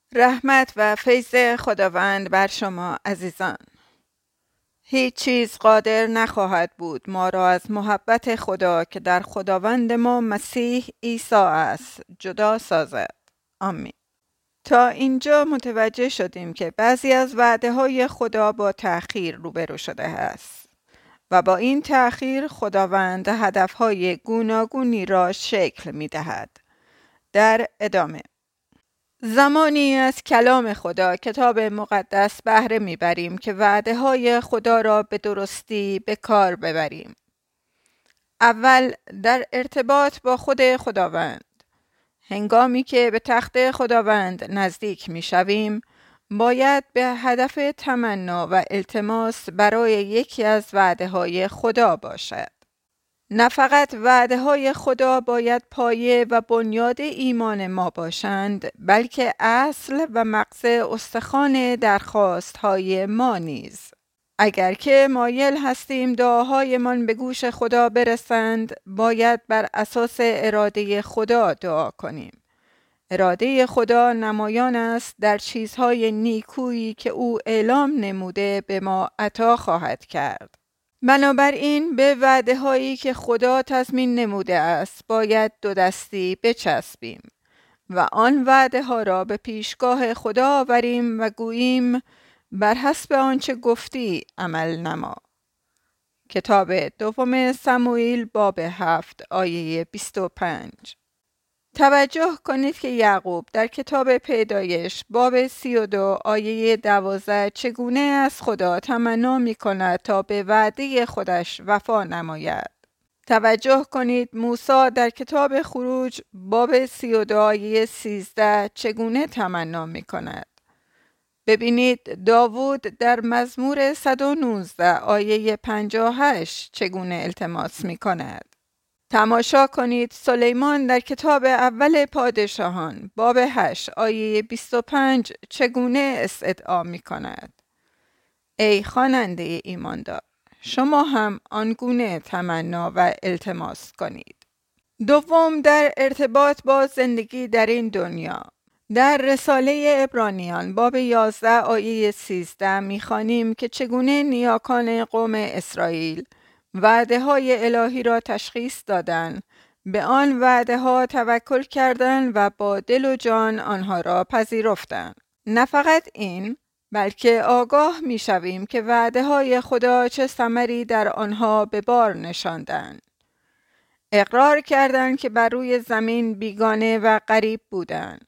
رحمت و فیض خداوند بر شما عزیزان. هیچ چیز قادر نخواهد بود ما را از محبت خدا که در خداوند ما مسیح عیسی است جدا سازد. آمین. تا اینجا متوجه شدیم که بعضی از وعده های خدا با تأخیر روبرو شده است و با این تأخیر خداوند هدفهای گوناگونی را شکل می دهد. در ادامه زمانی از کلام خدا کتاب مقدس بهره میبریم که وعده های خدا را به درستی به کار ببریم. اول در ارتباط با خود خداوند. هنگامی که به تخت خداوند نزدیک میشویم باید به هدف تمنا و التماس برای یکی از وعده های خدا باشد. نه فقط وعده های خدا باید پایه و بنیاد ایمان ما باشند، بلکه اصل و مغز استخوان درخواست های ما نیز. اگر که مایل هستیم دعاهایمان به گوش خدا برسند، باید بر اساس اراده خدا دعا کنیم. اراده خدا نمایان است در چیزهای نیکویی که او اعلام نموده به ما عطا خواهد کرد. بنابراین به وعده هایی که خدا تضمین نموده است باید دو دستی بچسبیم و آن وعده ها را به پیشگاه خدا آوریم و گوییم بر حسب آنچه گفتی عمل نما. کتاب دوم سموئیل باب 7 آیه 25. توجه کنید که یعقوب در کتاب پیدایش باب 32 آیه 12 چگونه از خدا تمنا می کند تا به وعده خودش وفا نماید. توجه کنید موسی در کتاب خروج باب 32 آیه 13 چگونه تمنا می کند. ببینید داوود در مزمور 119 آیه 58 چگونه التماس می کند. تماشا کنید سلیمان در کتاب اول پادشاهان باب 8 آیه 25 چگونه استدعا می کند. ای خواننده ایماندار، شما هم آنگونه تمنا و التماس کنید. دوم، در ارتباط با زندگی در این دنیا. در رساله عبرانیان باب 11 آیه 13 می‌خوانیم که چگونه نیاکان قوم اسرائیل وعده های الهی را تشخیص دادند، به آن وعده ها توکل کردند و با دل و جان آنها را پذیرفتند. نه فقط این، بلکه آگاه می شویم که وعده های خدا چه ثمری در آنها به بار نشاندند. اقرار کردند که بر روی زمین بیگانه و غریب بودند.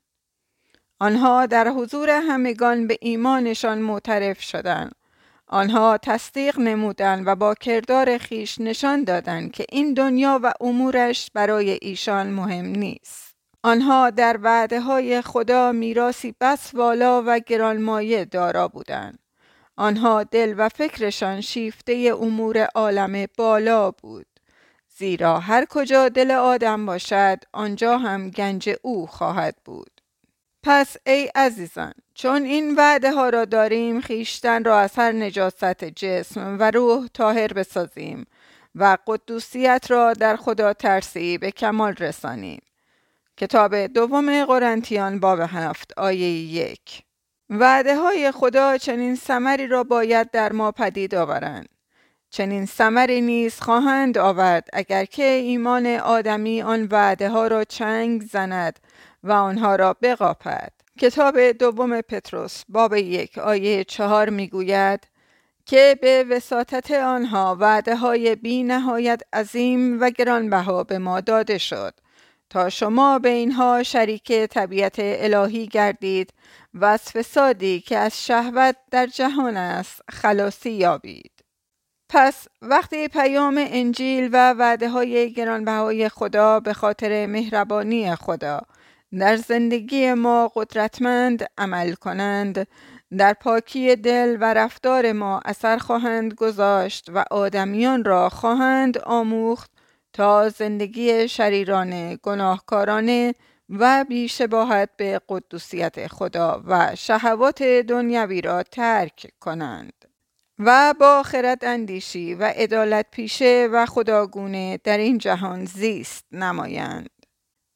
آنها در حضور همگان به ایمانشان معترف شدند. آنها تصدیق نمودند و با کردار خیش نشان دادند که این دنیا و امورش برای ایشان مهم نیست. آنها در وعده های خدا میراثی بس والا و گرانمایه دارا بودند. آنها دل و فکرشان شیفته امور عالم بالا بود. زیرا هر کجا دل آدم باشد آنجا هم گنج او خواهد بود. پس ای عزیزان، چون این وعده ها را داریم خویشتن را از هر نجاست جسم و روح طاهر بسازیم و قدوسیت را در خدا ترسی به کمال رسانیم. کتاب دوم قرنتیان باب 7 آیه 1. وعده های خدا چنین ثمری را باید در ما پدید آورند. چنین ثمری نیز خواهند آورد اگر که ایمان آدمی آن وعده ها را چنگ زند و آنها را بقاپد. کتاب دوم پتروس باب 1 آیه 4 میگوید که به وساطت آنها وعده های بی نهایت عظیم و گرانبها به ما داده شد تا شما به اینها شریک طبیعت الهی گردید و از فسادی که از شهوت در جهان است خلاصی یابید. پس وقتی پیام انجیل و وعده های گرانبهای خدا به خاطر مهربانی خدا در زندگی ما قدرتمند عمل کنند، در پاکی دل و رفتار ما اثر خواهند گذاشت و آدمیان را خواهند آموخت تا زندگی شریرانه، گناهکارانه و بی‌شباهت به قدوسیت خدا و شهوات دنیوی را ترک کنند و با خرد اندیشی و عدالت پیشه و خداگونه در این جهان زیست نمایند.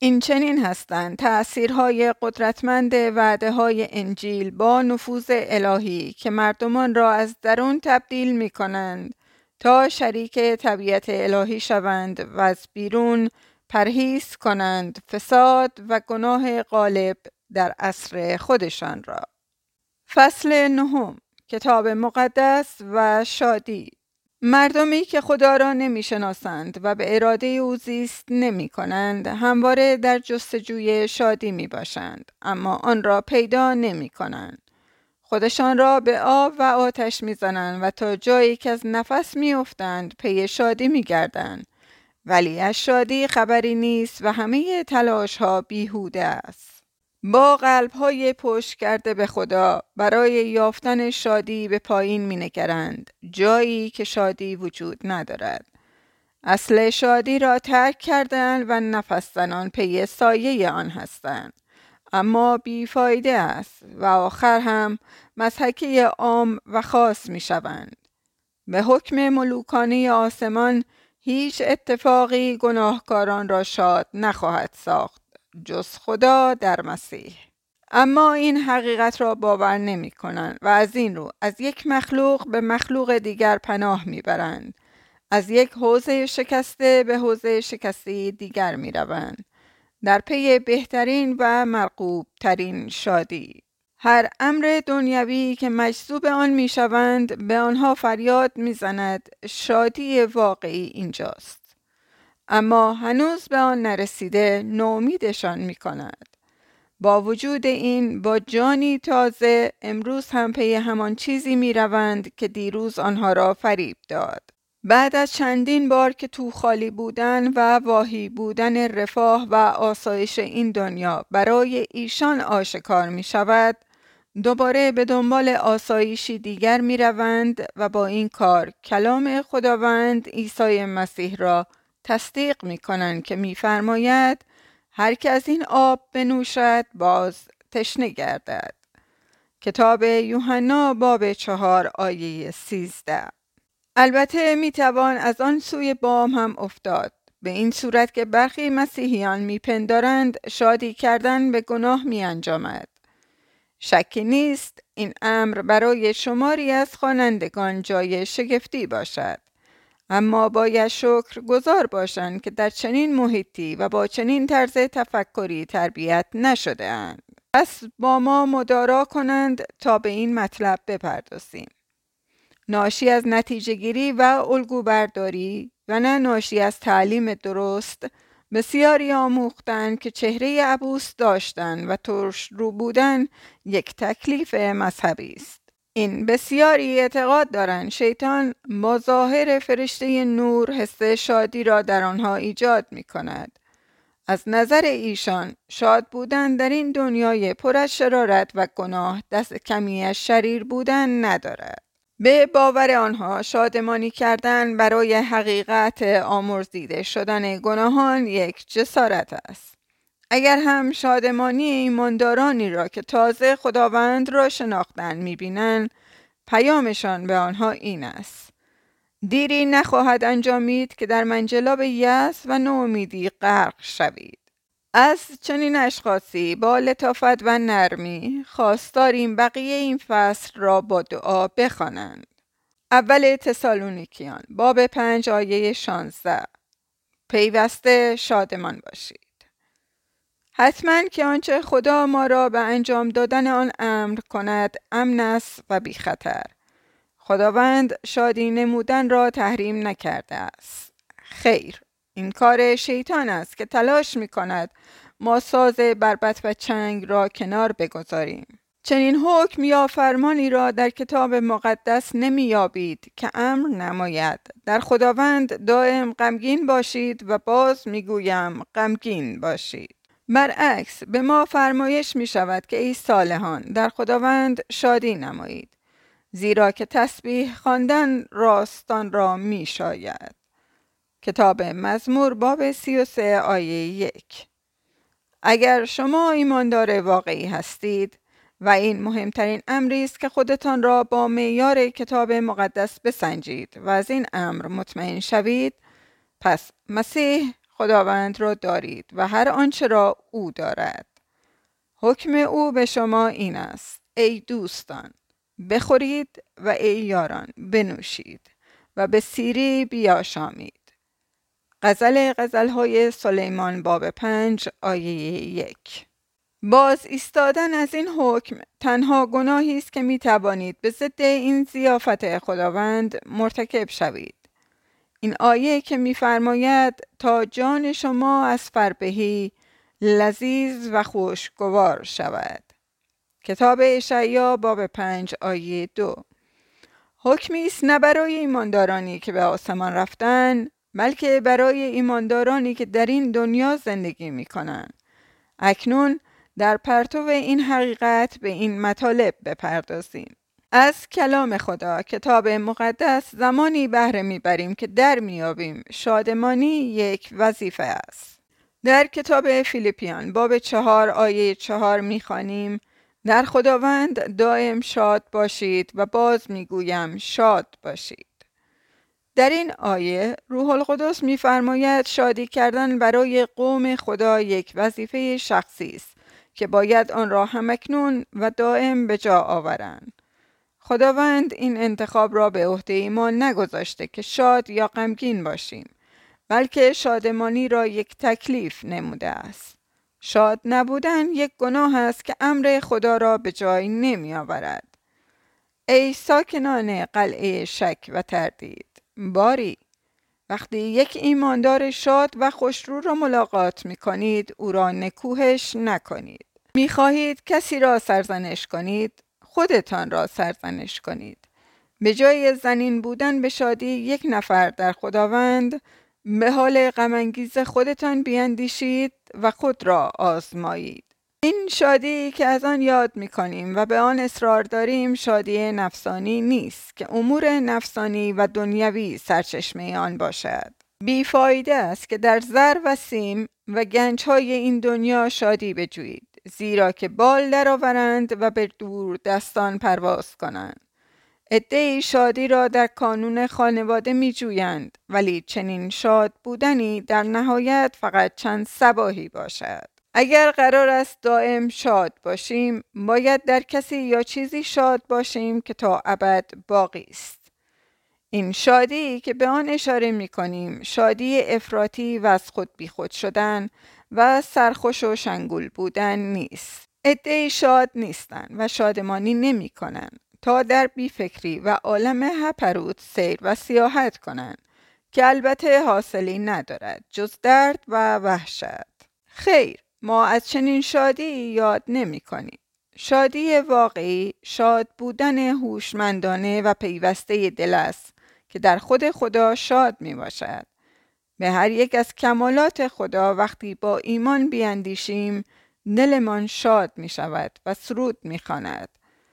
این چنین هستند تأثیرهای قدرتمند وعده‌های انجیل با نفوذ الهی که مردمان را از درون تبدیل می کنند تا شریک طبیعت الهی شوند و از بیرون پرهیز کنند فساد و گناه غالب در عصر خودشان را. فصل 9. کتاب مقدس و شادی. مردمی که خدا را نمی شناسند و به اراده او زیست نمی کنند همواره در جستجوی شادی می باشند، اما آن را پیدا نمی کنند. خودشان را به آب و آتش می زنند و تا جایی که از نفس می افتند پی شادی می گردند، ولی از شادی خبری نیست و همه تلاش ها بیهوده است. با قلب‌های پشت کرده به خدا برای یافتن شادی به پایین می‌نگرند، جایی که شادی وجود ندارد. اصل شادی را ترک کردند و نفس زنان پی سایه آن هستند، اما بیفایده است و آخر هم مضحکه عام و خاص می‌شوند. به حکم ملوکانه آسمان هیچ اتفاقی گناهکاران را شاد نخواهد ساخت جز خدا در مسیح. اما این حقیقت را باور نمی کنند و از این رو از یک مخلوق به مخلوق دیگر پناه می برند. از یک حوضه شکسته به حوضه شکسته دیگر می روند، در پی بهترین و مرغوب ترین شادی. هر امر دنیوی که مجذوب آن می شوند به آنها فریاد می زند شادی واقعی اینجاست، اما هنوز به آن نرسیده نومیدشان می کند. با وجود این با جانی تازه امروز هم پی همان چیزی می روند که دیروز آنها را فریب داد. بعد از چندین بار که تو خالی بودن و واهی بودن رفاه و آسایش این دنیا برای ایشان آشکار می شود، دوباره به دنبال آسایشی دیگر می روند و با این کار کلام خداوند عیسی مسیح را تصدیق می کنند که می فرماید هر که از این آب بنوشد باز تشنه گردد. کتاب یوحنا باب 4 آیه 13. البته می توان از آن سوی بام هم افتاد، به این صورت که برخی مسیحیان می پندارند شادی کردن به گناه می انجامد. شکی نیست این امر برای شماری از خوانندگان جای شگفتی باشد، اما باید شکر گزار باشند که در چنین محیطی و با چنین طرز تفکری تربیت نشده اند. پس با ما مدارا کنند تا به این مطلب بپردازیم. ناشی از نتیجه گیری و الگو برداری و نه ناشی از تعلیم درست، بسیاری آموختند که چهره عبوس داشتن و ترش رو بودن یک تکلیف مذهبی است. این بسیاری اعتقاد دارند شیطان با ظاهر فرشته نور حس شادی را در آنها ایجاد می کند. از نظر ایشان شاد بودن در این دنیای پر از شرارت و گناه دست کمی از شریر بودن ندارد. به باور آنها شادمانی کردن برای حقیقت آمرزیده شدن گناهان یک جسارت است. اگر هم شادمانی ایماندارانی را که تازه خداوند را شناختن می‌بینند، پیامشان به آنها این است: دیری نخواهد انجامید که در منجلاب یأس و نومیدی غرق شوید. از چنین اشخاصی با لطافت و نرمی خواستاریم بقیه این فصل را با دعا بخوانند. اول تسالونیکیان باب 5 آیه 16. پیوسته شادمان باشید. حتما که آنچه خدا ما را به انجام دادن آن امر کند امن است و بی خطر. خداوند شادی نمودن را تحریم نکرده است. خیر، این کار شیطان است که تلاش می کند ما ساز بربط و چنگ را کنار بگذاریم. چنین حکم یا فرمانی را در کتاب مقدس نمی یابید که امر نماید در خداوند دائم غمگین باشید و باز می گویم غمگین باشید. برعکس به ما فرمایش می شود که ای صالحان در خداوند شادی نمایید، زیرا که تسبیح خواندن راستان را می شاید. کتاب مزمور باب 33 آیه 1. اگر شما ایماندار واقعی هستید و این مهمترین امری است که خودتان را با معیار کتاب مقدس بسنجید و از این امر مطمئن شوید، پس مسیح خداوند را دارید و هر آنچه را او دارد. حکم او به شما این است: ای دوستان، بخورید و ای یاران، بنوشید و به سیری بیاشامید. غزل‌های سلیمان باب 5 آیه 1. باز ایستادن از این حکم تنها گناهی است که می توانید به ضد این ضیافت خداوند مرتکب شوید. این آیه که می‌فرماید تا جان شما از فربهی لذیذ و خوشگوار شود. کتاب اشعیا باب 5 آیه 2. حکمی است نه برای ایماندارانی که به آسمان رفتن، بلکه برای ایماندارانی که در این دنیا زندگی می‌کنند. اکنون در پرتو این حقیقت به این مطالب بپردازیم. از کلام خدا، کتاب مقدس، زمانی بهره میبریم که در میابیم شادمانی یک وظیفه است. در کتاب فیلیپیان باب 4 آیه 4 میخوانیم: در خداوند دائم شاد باشید و باز میگویم شاد باشید. در این آیه روح القدس میفرماید شادی کردن برای قوم خدا یک وظیفه شخصی است که باید آن را همکنون و دائم به جا آورند. خداوند این انتخاب را به عهده ما نگذاشته که شاد یا غمگین باشیم، بلکه شادمانی را یک تکلیف نموده است. شاد نبودن یک گناه است که امر خدا را به جای نمی آورد. ای ساکنان قلعه شک و تردید، باری وقتی یک ایماندار شاد و خوشرو را ملاقات می کنید، او را نکوهش نکنید. می خواهید کسی را سرزنش کنید، خودتان را سرزنش کنید. به جای زنین بودن به شادی یک نفر در خداوند، به حال غم‌انگیز خودتان بیاندیشید و خود را آزمایید. این شادی که از آن یاد می‌کنیم و به آن اصرار داریم شادی نفسانی نیست که امور نفسانی و دنیوی سرچشمه آن باشد. بیفایده است که در زر و سیم و گنج‌های این دنیا شادی بجویید، زیرا که بال درآورند و به دور دستان پرواز کنند. عده‌ای شادی را در کانون خانواده می جویند، ولی چنین شاد بودنی در نهایت فقط چند صباحی باشد. اگر قرار است دائم شاد باشیم، باید در کسی یا چیزی شاد باشیم که تا ابد باقی است. این شادی که به آن اشاره می کنیم، شادی افراطی و از خود بی خود شدن و سرخوش و شنگول بودن نیست. عده‌ای شاد نیستند و شادمانی نمی کنند تا در بیفکری و عالم هپروت سیر و سیاحت کنند که البته حاصلی ندارد جز درد و وحشت. خیر، ما از چنین شادی یاد نمی کنیم. شادی واقعی شاد بودن هوشمندانه و پیوسته دل است که در خود خدا شاد می باشد. به هر یک از کمالات خدا وقتی با ایمان بیاندیشیم، دلمان شاد می شود و سرود می خواند.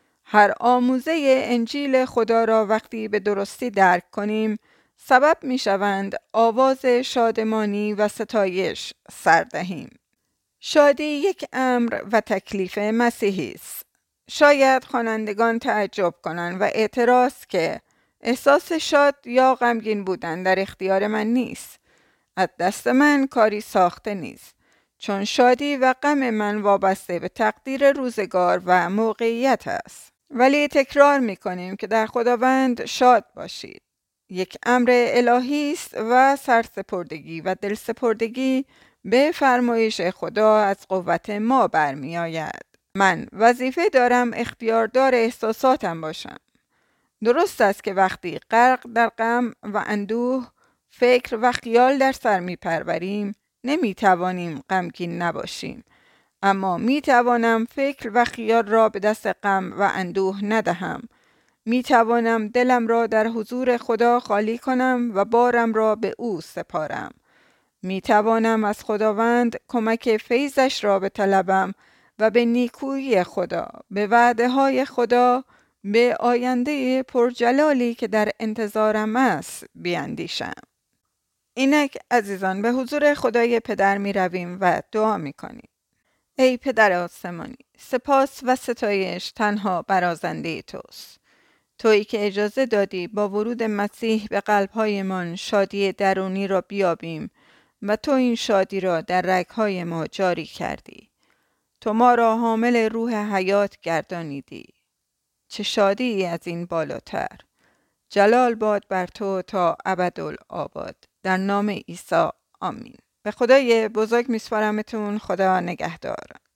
هر آموزه انجیل خدا را وقتی به درستی درک کنیم، سبب می شوند آواز شادمانی و ستایش سر دهیم. شادی یک امر و تکلیف مسیحی است. شاید خوانندگان تعجب کنند و اعتراض که احساس شاد یا غمگین بودن در اختیار من نیست. از دست من کاری ساخته نیست، چون شادی و غم من وابسته به تقدیر روزگار و موقعیت است. ولی تکرار می کنیم که در خداوند شاد باشید. یک امر الهی است و سرسپردگی و دلسپردگی به فرمایش خدا از قوت ما برمی آید. من وظیفه دارم اختیاردار احساساتم باشم. درست است که وقتی غرق در غم و اندوه، فکر و خیال در سر می پروریم، نمی توانیم غمگین نباشیم. اما می توانم فکر و خیال را به دست غم و اندوه ندهم. می توانم دلم را در حضور خدا خالی کنم و بارم را به او سپارم. می توانم از خداوند کمک فیضش را بطلبم و به نیکویی خدا، به وعده های خدا، به آینده پرجلالی که در انتظارم است بیاندیشم. اینک عزیزان به حضور خدای پدر می رویم و دعا می کنیم. ای پدر آسمانی، سپاس و ستایش تنها برازنده توست. تویی که اجازه دادی با ورود مسیح به قلب‌هایمان شادی درونی را بیابیم و تو این شادی را در رگهای ما جاری کردی. تو ما را حامل روح حیات گردانیدی. چه شادی از این بالاتر. جلال باد بر تو تا ابدالآباد. در نام عیسی آمین. به خدای بزرگ میسپارمتون. خدا نگهدار.